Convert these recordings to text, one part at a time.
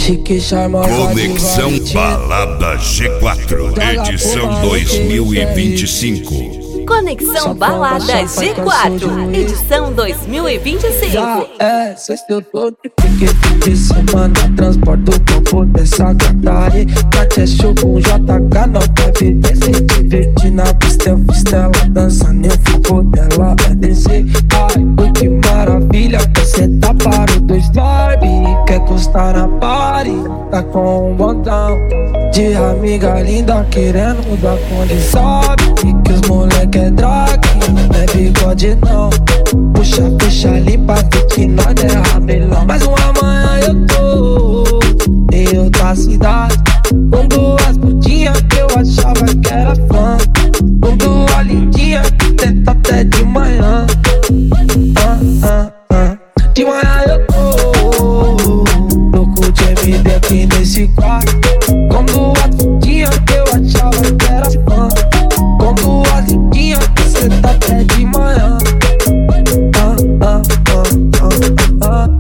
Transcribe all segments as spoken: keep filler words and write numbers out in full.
Chique, charmosa, Conexão Balada G quatro, edição dois mil e vinte e cinco. Conexão Balada G quatro, edição dois mil e vinte e cinco. Já é, sexta todo pique, fim de semana transporto o campo dessa gatari. Cate é show com J K, não quer viver se divertir na pista. Eu fiz dela dança, nem o foco dela é descer. Ai, oi, que maravilha, você tá para o dois Barbie. Quer custar na party, tá com um montão de amiga linda querendo mudar condição. E que os moleque é drag, não é bigode não. Puxa, puxa, limpa, vê que nós é rabelão. Mas uma manhã eu tô em outra cidade, com duas putinhas que eu achava que era fã, com duas lindinhas que tenta até de manhã. ah, ah, ah. De manhã eu tô louco de M D aqui nesse quarto, com duas putinhas que eu achava que era fã, com duas lindinhas que cê tá até de manhã. Ah, ah, ah, ah, ah.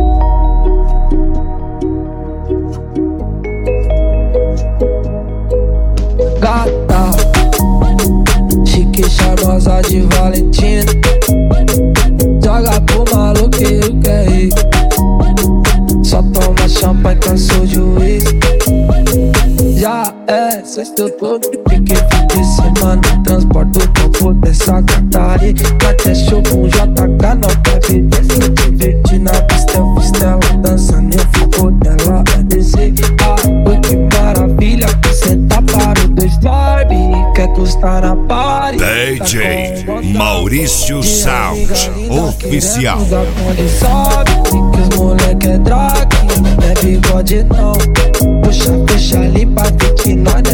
Gata, chique, charmosa de Valentina, joga pro maloqueiro que é rico, só toma champanhe, cansou de uísque. Já é, sexta eu tô de pique, fim de semana transporto o campo dessa gatari. Até show com J K, não quer viver se divertir na pista. Eu fiz dela dança, nem o foco dela é descer. Ai, oi, que maravilha, você tá para o dois Barbie. Quer custar na party, D J Maurício Sound Oficial. E que os moleque é drag, não é bigode não. Puxa, puxa, limpa, vê que nós é